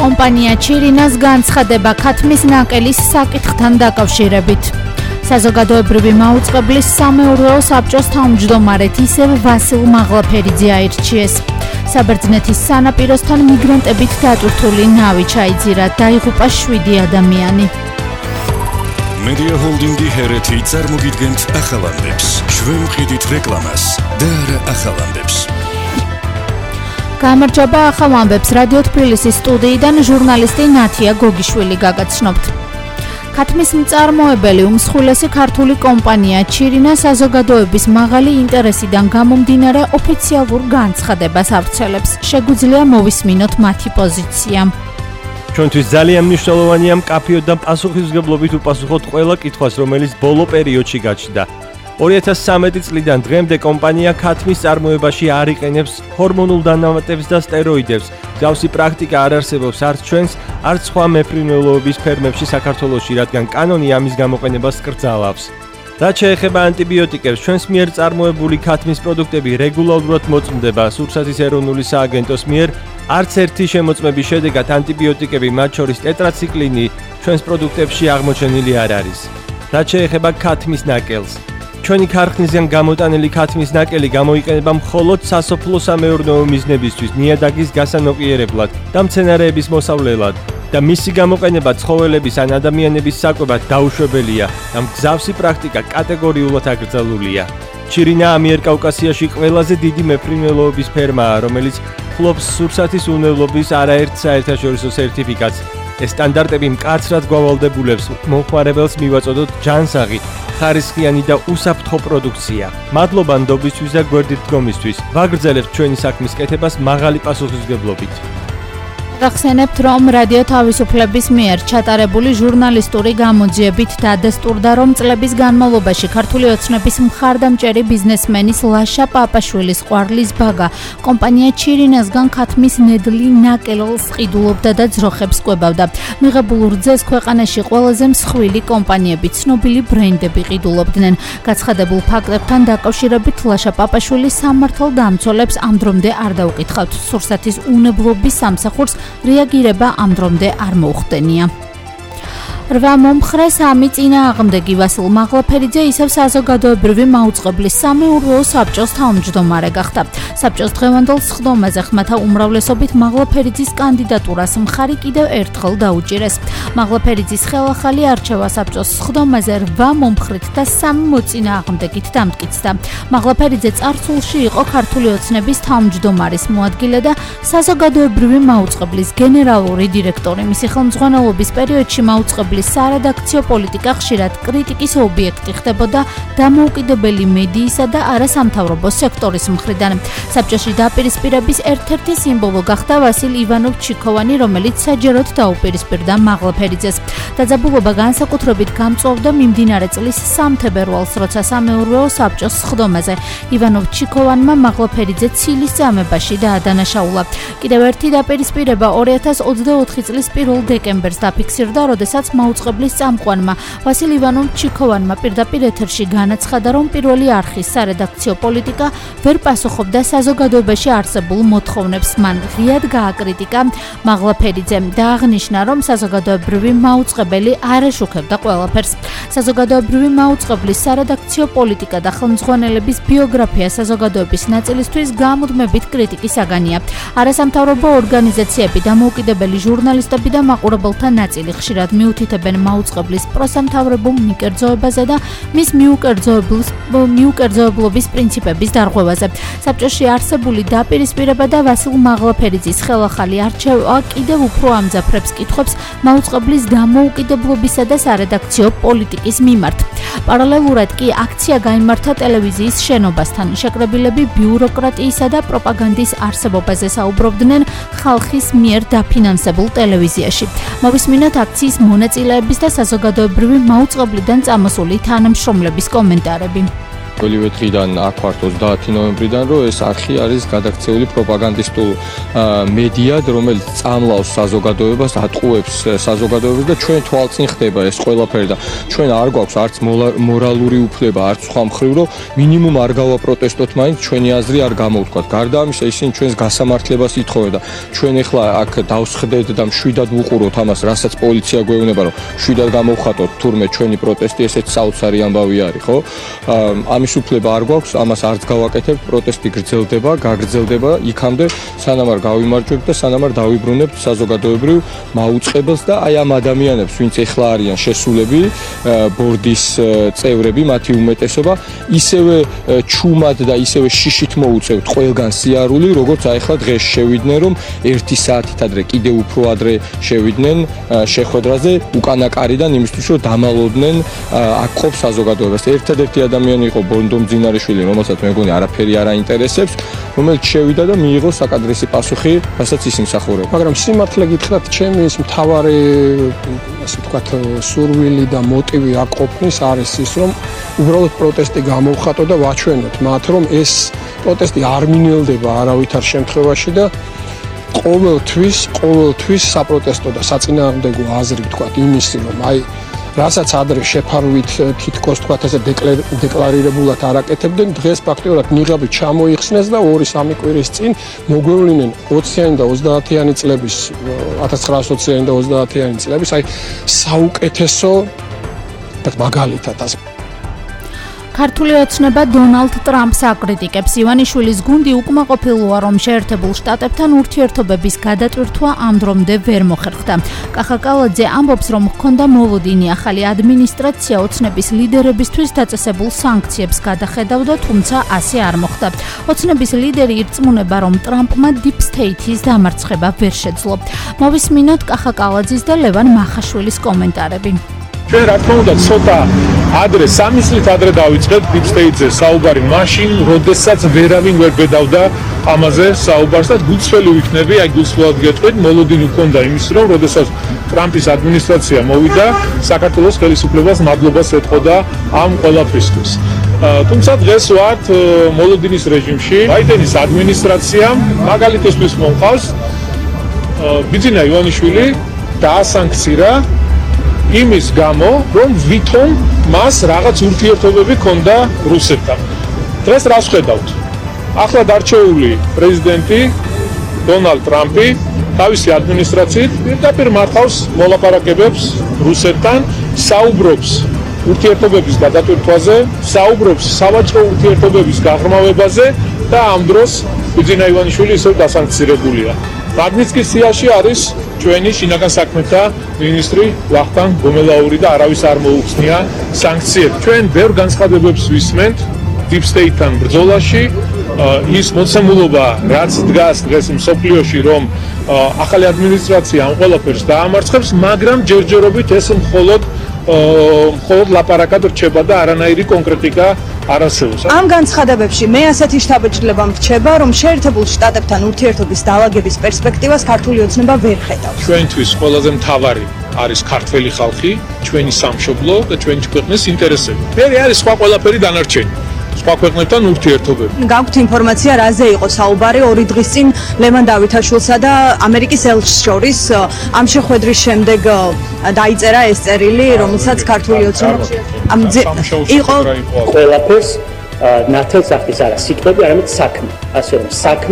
კომპანია ჩირინას განცხადება ქათმის ნაკელის საკითხთან დაკავშირებით. საზოგადოებრივი მაუწყებლის სამეურვეო საბჭოს თავმჯდომარედ ისევ ვასილ მაღლაფერიძე აირჩიეს. საბერძნეთის სანაპიროსთან მიგრანტებით დატვირთული ნავი ჩაიძირა, დაიღუპა 7 ადამიანი. Media Holding-ი ჰერეთი წარმოგიდგენთ ახალამდებს. ჩვენ ვყიდით რეკლამას და არა ახალამდებს. გამარჯობა ახალამდებს რადიო თბილისის სტუდიიდან ჟურნალისტი ნათია გოგიშვილი გაგაცნობთ. ქათმის მწარმოებელი უმსხვილესი ქართული კომპანია ჩირინა საზოგადოების მაღალი ინტერესიდან გამომდინარე ოფიციალურ განცხადებას ავრცელებს. შეგვიძლია მოვისმინოთ მათი პოზიცია. ჩვენთვის ძალიან მნიშვნელოვანია მკაფიოდ და პასუხისმგებლობით უპასუხოთ ყველა კითხვას, რომელიც ბოლო პერიოდში გაჩნდა. 2013 წლიდან დღემდე კომპანია ქათმის წარმოებაში არ იყენებს ჰორმონულ დანამატებს და სტეროიდებს. მსგავსი პრაქტიკა არ არსებობს არც ჩვენს, არც სხვა მეფრინველოების ფერმებში საქართველოში, რადგან კანონი ამის გამოყენებას კრძალავს. რაც შეეხება ანტიბიოტიკებს, ჩვენს მიერ წარმოებული ქათმის პროდუქტები რეგულარულად მოწმდება სურსათის ეროვნული სააგენტოს მიერ. არც ერთი შემოწმების შედეგად ანტიბიოტიკები, მათ შორის ტეტრაციკლინი, ჩვენს პროდუქტებში აღმოჩენილი არ არის. რაც შეეხება ქათმის ნაკელს, ჩვენი ქარხნისგან გამოტანილი ქათმის ნაკელი გამოიყენება მხოლოდ სასოფლო-სამეურნეო მიზნებისთვის, ნიადაგის გასანოყიერებლად და მცენარეების მოსავლელად და მისი გამოყენება ცხოველების ან ადამიანების საკვებად დაუშვებელია და მსგავსი პრაქტიკა კატეგორიულად აკრძალულია. ჩირინა ამიერკავკასიაში ყველაზე დიდი მეფრინველოების ფერმაა, რომელიც ფლობს სურსათის უნევლობის არაერთ საერთაშორისო სერტიფიკატს. ეს სტანდარტები მკაცრად გვავალდებულებს მომხმარებელს მივაწოდოთ ჯანსაღი, ხარისხიანი და უსაფრთხო პროდუქცია. მადლობა ნდობისთვის და გვერდით დგომისთვის. ვაგრძელებთ ჩვენი საქმის კეთებას მაღალი პასუხისმგებლობით. გახსენებთ, რომ რადიო თავისუფლების მიერ ჩატარებული ჟურნალისტური გამოძიებით დადასტურდა, რომ წლების განმავლობაში ქართული ოცნების მხარდამჭერი ბიზნესმენის ლაშა პაპაშვილის ყვარლის ბაგა კომპანია ჩირინასგან ქათმის ნედლი ნაკელს ყიდულობდა და ძროხებს კვებავდა. მიღებულ რძეს ქვეყანაში ყველაზე მსხვილი კომპანიები, ცნობილი ბრენდები ყიდულობდნენ. გაცხადებულ ფაქტებთან დაკავშირებით ლაშა პაპაშვილი სამართალდამცველებს ამ დრომდე არ დაუკითხავთ. სურსათის უნებლობის სამსახურს რეაგირება ამ დრომდე არ მოუხდენია. 8 მომხრე 3 წინააღმდეგი ვასილ მაღლაფერიძე ისევ საზოგადოებრივი მაუწყებლის სამეურვეო საბჭოს თავმჯდომარე გახდა. საბჭოს დღევანდელ სხდომაზე ხმათა უმრავლესობით მაღლაფერიძის კანდიდატურას მხარი კიდევ ერთხელ დაუჭირეს. მაღლაფერიძის ხელახალი არჩევა საბჭოს სხდომაზე 8 მომხრით და 3 მოწინააღმდეგით დამტკიცდა. მაღლაფერიძე წარსულში იყო ქართული ოცნების თავმჯდომარის მოადგილე და საზოგადოებრივი მაუწყებლის გენერალური დირექტორი. მისი ხელმძღვანელობის პერიოდში მაუწყებლის სარედაქციო პოლიტიკა ხშირად კრიტიკის ობიექტი ხდებოდა დამოუკიდებელი მედიისა და არასამთავრობო სექტორის მხრიდან. საბჭოში დაპირისპირების ერთ-ერთი სიმბოლო გახდა ვასილ ივანოვ-ჩიქოვანი, რომელიც საჯაროდ დაუპირისპირდა მაღლაფერიძეს. დაძაბულობა განსაკუთრებით გამწვავდა მიმდინარე წლის 3 თებერვალს, როცა სამეურვეო საბჭოს სხდომაზე ივანოვ-ჩიქოვანმა მაღლაფერიძე ცილის წამებაში დაადანაშაულა. კიდევ ერთი დაპირისპირება 2024 წლის 1 დეკემბერს დაფიქსირდა, როდესაც მაუწყებლის წამყვანმა ვასილ ივანოვ-ჩიქოვანმა პირდაპირ ეთერში განაცხადა, რომ პირველი არხის სარედაქციო პოლიტიკა ვერ პასუხობდა საზოგადოებაში არსებულ მოთხოვნებს. მან ღიად გააკრიტიკა მაღლაფერიძემ და აღნიშნა, რომ საზოგადოებრივი მაუწყებელი არ ეშუქებდა ყველაფერს. საზოგადოებრივი მაუწყებლის სარედაქციო პოლიტიკა და ხელმძღვანელების ბიოგრაფია საზოგადოების ნაწილისთვის გამუდმებით კრიტიკის საგანია. არასამთავრობო ორგანიზაციები, დამოუკიდებელი ჟურნალისტები და მაყურებელთა ნაწილი ხშირად მიუთითებენ მაუწყებლის პროსამთავრობო მიკერძოებაზე და მის მიუკერძოებლობის პრინციპების დარღვევაზე. საბჭოში არსებული დაპირისპირება და ვასილ მაღლაფერიძის ხელახალი არჩევა კიდევ უფრო ამძაფრებს კითხვებს მაუწყებლის დამოუკიდებლობისა და სარედაქციო პოლიტიკის მიმართ. პარალელურად კი აქცია გაიმართა ტელევიზიის შენობასთან. შეკრებილები ბიუროკრატიისა და პროპაგანდის არსებობაზე საუბრობდნენ ხალხის მიერ დაფინანსებულ ტელევიზიაში. მოვისმინოთ აქციის მონაწილეების და საზოგადოებრივი მაუწყებლიდან წამოსული თანამშრომლების კომენტარები. ყველივე დღიდან აქ ვართ 30 ნოემბრიდან, რომ ეს არხი არის გადაქცეული პროპაგანდისტულ მედიად, რომელიც წამლავს საზოგადოებას, ატყუებს საზოგადოებას და ჩვენ თვალწინ ხდება ეს ყველაფერი და ჩვენ არ გვაქვს არც მორალური უფლება, არც სხვა მხრივ, რომ მინიმუმ არ გავაპროტესტოთ მაინც ჩვენი აზრი არ გამოვთქვათ. გარდა ამისა, ისინი ჩვენს გასამართლებას ითხოვენ და ჩვენ ახლა აქ დავსხდეთ და მშვიდად ვუყუროთ ამას, რასაც პოლიცია გვეუბნება, რომ მშვიდად გამოვხატოთ თურმე ჩვენი პროტესტი, ესეც საოცარი ამბავი არის, ხო? ამის უფლება არ გვაქვს, ამას არც გავაკეთებთ, პროტესტი გრძელდება, გაგრძელდება იქამდე, სანამ არ გავიმარჯვებთ და სანამ არ დავიბრუნებთ საზოგადოებრივ მაუწყებელს და აი ამ ადამიანებს, ვინც ეხლა არიან შესულები, ბორდის წევრები, მათი უმეტესობა, ისევე ჩუმად და ისევე შიშით მოუწევთ ყველგან სიარული, როგორც აი ახლა დღეს შევიდნენ, რომ 1 საათით ადრე, კიდევ უფრო ადრე შევიდნენ შეხვედრაზე უკანაკარიდან იმისთვის, რომ დამალოდნენ აქ ყოფ საზოგადოებას. ერთადერთი ადამიანი იყო ბონდო მძინარიშვილი, რომელსაც მე მგონი არაფერი არ აინტერესებს, რომელიც შევიდა და მიიღო საკადრისი პასუხი, რასაც ის იმსახურება. მაგრამ სიმართლე გითხრათ, ჩემი ეს მთავარი, ასე ვთქვათ, სურვილი და მოტივი აქ ყოფნის არის ის, რომ უბრალოდ პროტესტი გამოვხატო და ვაჩვენოთ მათ, რომ ეს პროტესტი არ მინელდება არავითარ შემთხვევაში და ყოველთვის საპროტესტო და საწინააღმდეგო აზრი ვთქვათ იმისი, რომ აი რასაც ადრე შეფარვით თითქოს თქვათ ესე დეკლარირებულად არ აკეთებდნენ, დღეს ფაქტიურად ნიღაბი ჩამოიხსნეს და 2-3 კვირის წინ მოგვევლინენ 20-იანი და 30-იანი წლების 1920-იანი და 30-იანი წლების აი საუკეთესო მაგალითად ასე. ქართული ოცნება დონალდ ტრამპს აკრიტიკებს. ივანიშვილის გუნდი უკმაყოფილოა, რომ შეერთებულ შტატებთან ურთიერთობების გადატვირთვა ამ დრომდე ვერ მოხერხდა. კახაკალაძე ამბობს, რომ ჰქონდა მოლოდინი ახალი ადმინისტრაცია ოცნების ლიდერებისთვის დაწესებულ სანქციებს გადახედავდა, თუმცა ასე არ მოხდა. ოცნების ლიდერი ირწმუნება, რომ ტრამპმა დიპ სტეითის დამარცხება ვერ შეძლო. მოვისმინოთ კახაკალაძის და ლევან მახაშვილის კომენტარები. ჩვენ რა თქმა უნდა ცოტა ადრე 3 წლით ადრე დავიწყეთ დიპ სტეიტზე საუბარი მაშინ, როდესაც ვერავინ ვერ ბედავდა ამაზე საუბარს და გულწრფელი ვიქნები, აი გულწრფელად გეტყვით, მოლოდინი ჰქონდა იმის, რომ როდესაც ტრამპის ადმინისტრაცია მოვიდა, საქართველოს ხელისუფლებას მადლობას ეთყოდა ამ ყველაფრისთვის. თუმცა დღეს ვართ მოლოდინის რეჟიმში, ბაიდენის ადმინისტრაციამ მაგალითისთვის მომყავს ბიძინა ივანიშვილი დაასანქცირა იმის გამო, რომ ვითომ მას რაღაც ურთიერთობები ჰქონდა რუსეთთან. დღეს რას ხედავთ? ახლა დარჩეული პრეზიდენტი დონალდ ტრამპი თავისი ადმინისტრაციით პირდაპირ მართავს მოლაპარაკებებს რუსეთთან, საუბრობს ურთიერთობების გადატვირთვაზე, საუბრობს სავაჭრო ურთიერთობების გაღრმავებაზე და ამ დროს ბიძინა ივანიშვილი ისევ დასანქცირებულია. მაგნიცკის სიაში არის ჩვენი შინაგან საქმეთა მინისტრი ვახტანგ გომელაური და არავის არ მოუხსნია სანქციები. ჩვენ ბევრ განცხადებებს ვისმენთ დიპ სტეიტთან ბრძოლაში, ის მოცემულობა, რაც დგას დღეს მსოფლიოში, რომ ახალი ადმინისტრაცია ამ ყველაფერს დაამარცხებს, მაგრამ ჯერჯერობით ეს მხოლოდ ლაპარაკად რჩება და არანაირი კონკრეტიკა არ არსებობს. ამ განცხადებებში მე ასეთი შთაბეჭდილება მრჩება, რომ შეერთებულ შტატებთან ურთიერთობის დაალაგების პერსპექტივას ქართული ოცნება ვერ ხედავს. ჩვენთვის ყველაზე მთავარი არის ქართველი ხალხი, ჩვენი სამშობლო და ჩვენი ქვეყნის ინტერესები. მე არის სხვა ყველაფერი დანარჩენი. სხვა ქვეყნებთან ურთიერთობები. გაქვთ ინფორმაცია, რაზე იყო საუბარი 2 დღის წინ ლევან დავითაშვილსა და ამერიკის ელჩს შორის ამ შეხვედრის შემდეგ დაიწერა ეს წერილი, რომელსაც ქართული ოცნება იყო ყველაფერს ნათელს ახდის არა სიტყვები, არამედ საქმე. ასე რომ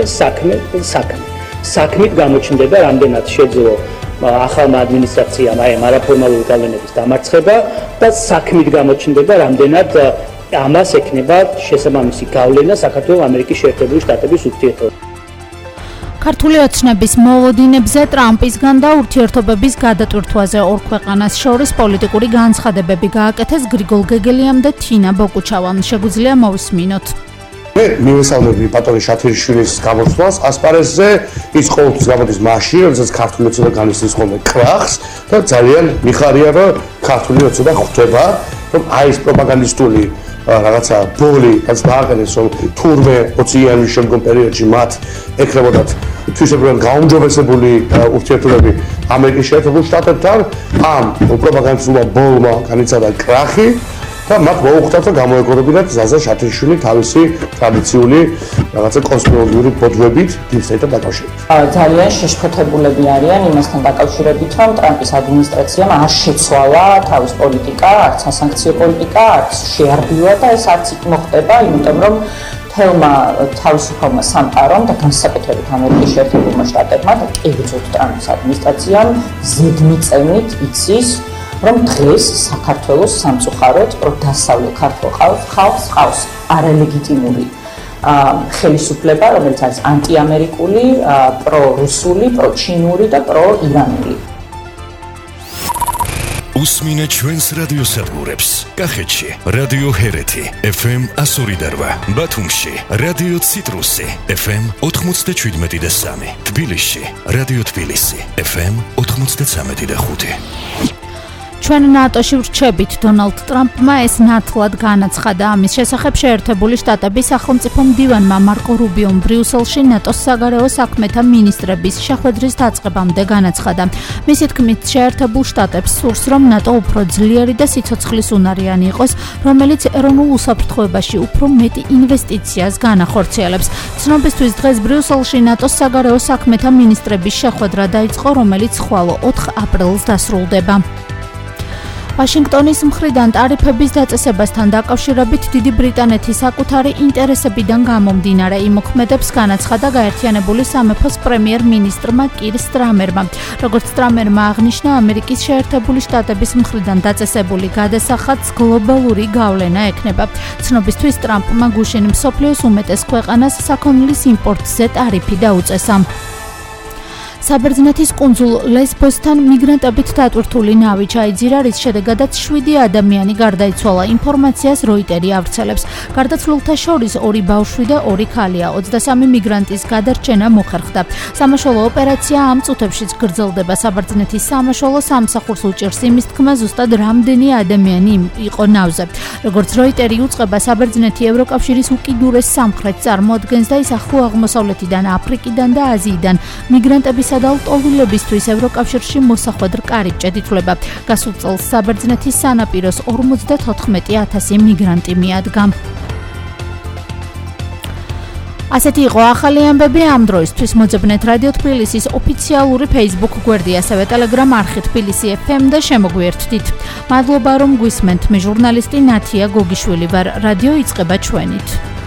საქმით გამოჩნდება, რამდენად შეძლო ახალმა ადმინისტრაციამ აი არაფორმალური გავლენების დამარცხება და საქმით გამოჩნდება, რამდენად ამას ექნება შესაბამისი გავლენა საქართველოს ამერიკის შეერთებული შტატების ურთიერთობებში. ქართული ოცნების მოლოდინებზე ტრამპისგან და ურთიერთობების გადატვირთვაზე ორ ქვეყანას შორის პოლიტიკური განცხადებები გააკეთეს გრიგოლ გეგელიამ და თინა ბოკუჩავამ. შეგვიძლია მოვისმინოთ. მე მივესალმები ბატონი შათვერიშვილის გამოცვლას ასპარეზზე, ის ყოველთვის გამოდის მაშინ, როდესაც ქართული ოცნება განიცდის ხოლმე კრახს და ძალიან მიხარია, რომ ქართული ოცნება ხვდება, რომ აი ეს პროპაგანდისტული რაღაცა ბოლი რაც დააყენეს, რომ თურმე 20-იანის შემდგომ პერიოდში მათ ეკრებოდათ თვისებრივად გაუმჯობესებული ურთიერთობები ამერიკის შეერთებულ შტატებთან, ამ პროპაგანდისტულმა ბოლმა განიცადა კრახი და მათ მოუხდათ რომ გამოეკორებინათ ზაზა შათრიშვილი თავისი ტრადიციული რაღაცა კონსპიროლოგიური ბოდვებით დიპსტეიტთან დაკავშირებით. ძალიან შეშფოთებულები არიან იმასთან დაკავშირებით, რომ ტრამპის ადმინისტრაციამ არ შეცვალა თავის პოლიტიკა, არც სასანქციო პოლიტიკა, არც შეარბილა და ეს არც იქ მოხდება, იმიტომ რომ თელმა თავისუფალმა სამყარომ და განსაკუთრებით ამერიკის შეერთებულმა შტატებმა და კერძოდ ტრამპის ადმინისტრაციამ ზედმიწევნით იცის, რომ დღეს საქართველოს სამწუხაროდ პროდასავლელ ქართულ ხალხს ყავს არალეგიტიმური ხელისუფლება, რომელიც არის ანტიამერიკული, პრორუსული, პროჩინური და პროირანული. უსმინე ჩვენს რადიოსადგურებს. კახეთში რადიო ჰერეთი FM 102.8, ბათუმში რადიო ციტრუსი FM 97.3, თბილისში რადიო თბილისი FM 93.5. ჩვენ ნატოში ვრჩებით დონალდ ტრამპმა ეს ნათლად განაცხადა. ამის შესახებ შეერთებული შტატების სახელმწიფო მდივანმა მარკო რუბიომ ბრიუსელში ნატოს საგარეო საქმეთა მინისტრების შეხვედრის დაწყებამდე განაცხადა. მისი თქმით, შეერთებულ შტატებს სურს, რომ ნატო უფრო ძლიერი და სიცოცხლისუნარიანი იყოს, რომელიც ეროვნულ უსაფრთხოებაში უფრო მეტი ინვესტიციას განახორციელებს. ცნობისთვის დღეს ბრიუსელში ნატოს საგარეო საქმეთა მინისტრების შეხვედრა დაიწყო, რომელიც ხვალ 4 აპრილს დასრულდება. ვაშინგტონის მხრიდან ტარიფების დაწესებასთან დაკავშირებით დიდი ბრიტანეთის საკუთარი ინტერესებიდან გამომდინარე იმოქმედებს განაცხადა გაერთიანებული სამეფოს პრემიერ-მინისტრმა კիր სტრამერმა. როგორც სტრამერმა აღნიშნა, ამერიკის შეერთებული შტატების მხრიდან დაწესებული გადასახადს გლობალური გავლენა ექნება. ცნობისთვის ტრამპმა გუშინ მსოფლიოს უმეტეს ქვეყანას საქონლის იმპორტზე ტარიფი დაუწესა. საბერძნეთის კუნძულ ლესბოსთან მიგრანტებით დატვირთული ნავი ჩაიძირა, რის შედეგადაც 7 ადამიანი გარდაიცვალა. ინფორმაციას როიტერი ავრცელებს. გარდაცვლილთა შორის 2 ბავშვი და 2 ქალია. 23 მიგრანტის გადარჩენა მოხერხდა. სამაშველო ოპერაცია ამ წუთებშიც გრძელდება. საბერძნეთის სამაშველო სამსახურს უჭერს იმის თქმა, ზუსტად რამდენი ადამიანი იყო ნავზე. როგორც როიტერი უწყება, საბერძნეთი ევროკავშირის უკიდურეს სამხრეთს წარმოადგენს და ის ახლო აღმოსავლეთიდან, აფრიკიდან და აზიიდან მიგრანტების და ლტოლვილებისთვის ევროკავშირში მოსახვედრ კარიბჭედ ითვლება. გასულ წელს საბერძნეთის სანაპიროს 54,000 მიგრანტი მიადგა. ასეთი იყო ახალი ამბები ამ დროისთვის. მოძებნეთ რადიო თბილისის ოფიციალური Facebook გვერდი, ასევე Telegram არხი თბილისი FM და შემოგვიერთდით. მადლობა რომ გვისმენთ. მე ჟურნალისტი ნათია გოგიშვილი ვარ. რადიო იწყება ჩვენით.